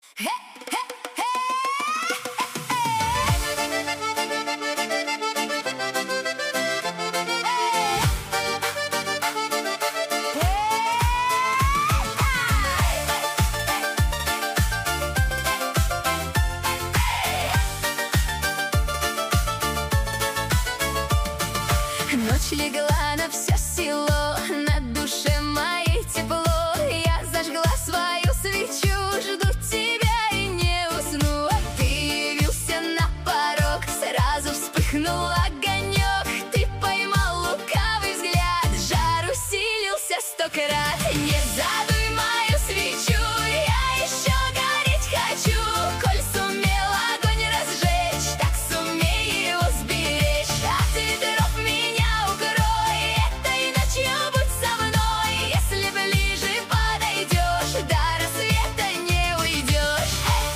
Ночь легла на все село, на душе моей тепло. Я зажгла свою свечу, жду тебя и не усну. Ты явился на порог, сразу вспыхнул огонек. Ты поймал лукавый взгляд, жар усилился 100 крат. Не задуй мою свечу, я еще гореть хочу. Коль сумел огонь разжечь, так сумей его сберечь. От ветров меня укрой, этой ночью будь со мной. Если ближе подойдешь, до рассвета не уйдешь.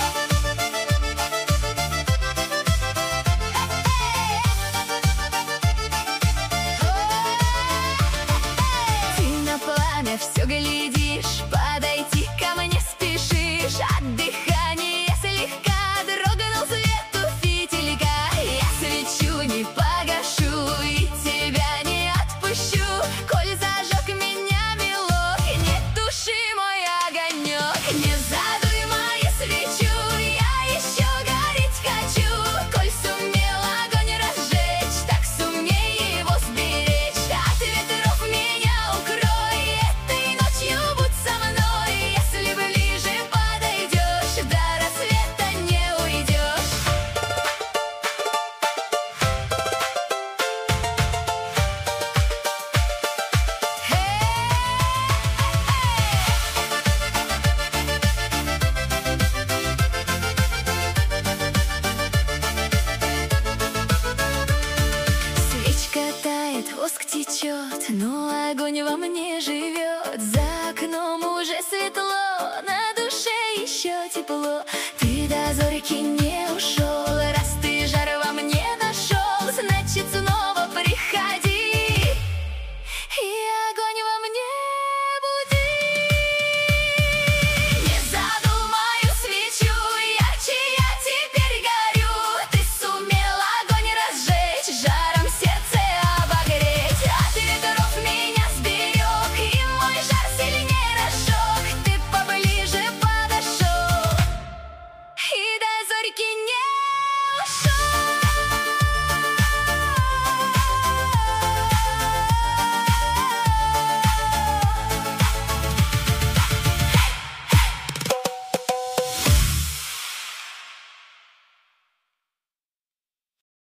Ты на пламя все глядишь, подойти ко мне спешишь. От дыхания слегка дрогнул свет у фитилька. Я свечу не погашу и тебя не отпущу. Коль зажег меня милок, не туши мой огонек. Не задуй мою свечу, я еще гореть хочу. Коль сумел огонь разжечь, так сумей его сберечь. От ветров меня укрой, этой ночью будь со мной. Если ближе подойдешь, до рассвета не уйдешь. Свечка тает, воск течет, но огонь во мне живет. За окном уже светло, на душе еще тепло.